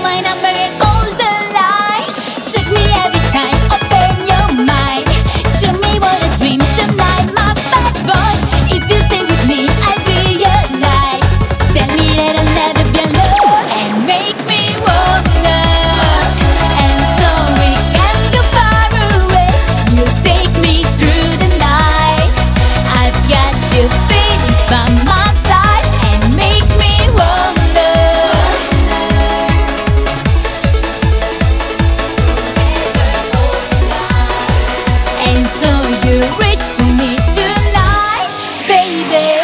my number and all the line. Shoot me every time, open your mind. Show me what a dream tonight, my bad boy. If you stay with me, I'll be your light. Tell me that I'll never be alone and make me wonder. And so we can go far away. You take me through the night. I've got your feelings by my side and make me wonder. And so you reach for me tonight, baby.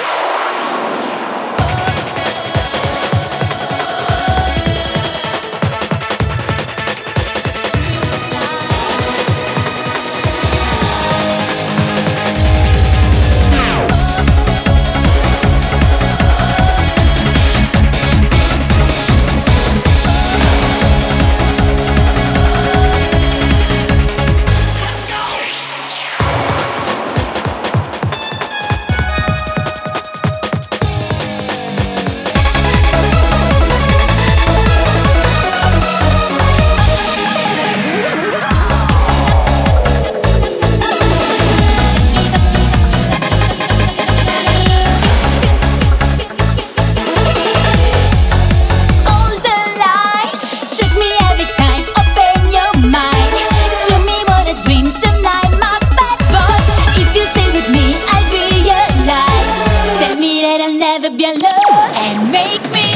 All the light, shoot me every time, open your mind. Show me what a dream tonight, my bad boy. If you stay with me, I'll be your light. Tell me that I'll never be alone and make me